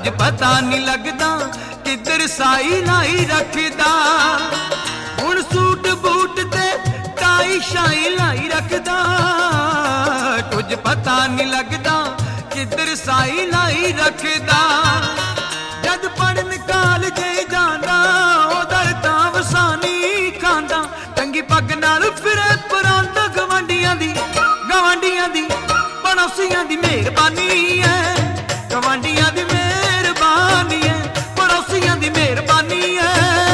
कुछ पता नहीं लगदा किधर साई लाई रखदा। हुण सूट बूट ते टाई शाई लाई रखदा, कुछ पता नहीं लगदा किधर साई लाई रखदा। जद पढ़न कालजे जांदा उधर तां वसानी खांदा, टंगी पग नाल फिरे परांदा गवांडियां दी पड़ोसियां दी मेहरबानी है, गवांडियां दी मेहरबानी है, पड़ोसियां दी मेहरबानी है।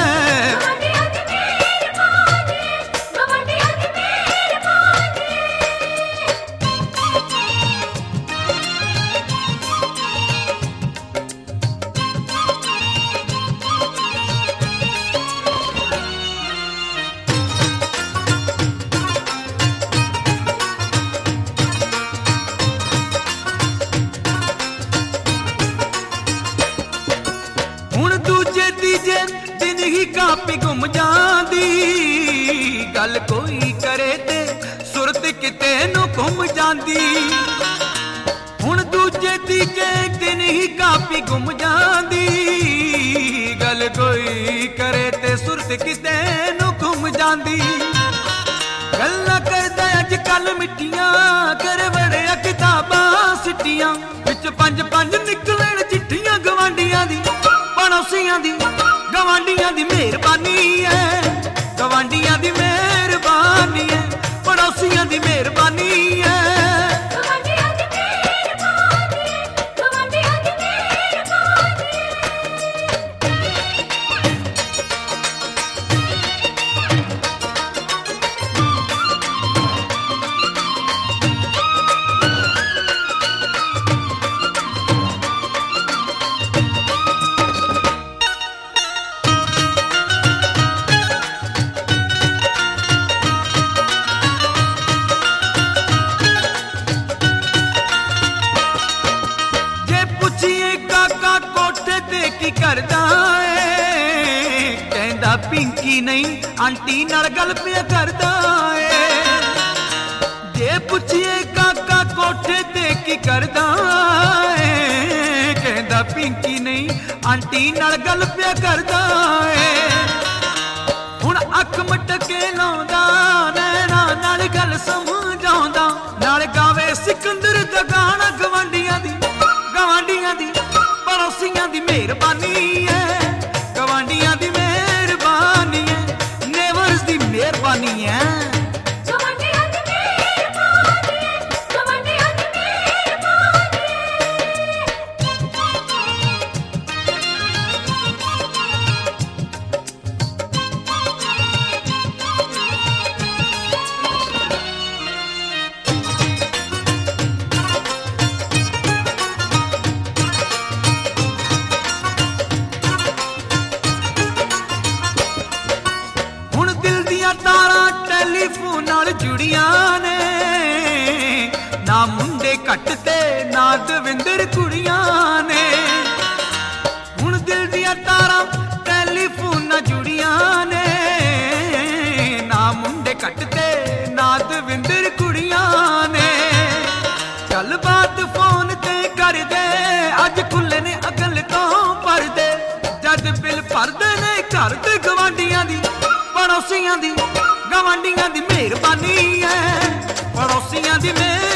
दिन ही कापी गुम जांदी, गल कोई करे ते सुरत किते नू घुम जांदी। हुण दूजे तीजे दिन ही कापी गुम जांदी, गल कोई करे ते सुरत किते नू घुम जांदी। गल्लां करदा अज कल मिट्टियां कर बड़िया किताबां सिट्टियां, विच पंज पंज निकलण चिट्ठियां गवांडियां दी पड़ोसियां दी गवांडियां दी मेहरबानी है, गवांडियां दी मेहरबानी है, पड़ोसियां दी मेहरबानी है। की करदा है कहंदा पिंकी नहीं आंटी नाल गल पिया करदा है। जे पुछिए काका कोठे ते की करदा है कहंदा पिंकी नहीं आंटी नाल गल पिया करदा है। हुण अख मटके लाउंदा नैना नाल गल समझाउंदा, नाल गावे सिकंदर दा गाना गवांडियां दी पड़ोसियां दी मेहरबानी है, गवांडियां दी मेहरबानी है, नेबर्स दी मेहरबानी है। टेलीफोन नाल जुड़ियां ने, ना मुंडे घट ते ना दविंदर कुड़ियां ने। हुण दिल दियां तारां टेलीफोन नाल जुड़ियां ने, ना मुंडे घट ते ना दविंदर कुड़ियां ने। गल बात फोन ते कर दे अज खुले ने अगल तो भर दे, जद बिल भरदे ने घर ते गवांडियां दी पड़ोसियां दी गवांडियां दी मेहरबानी है, पड़ोसियां दी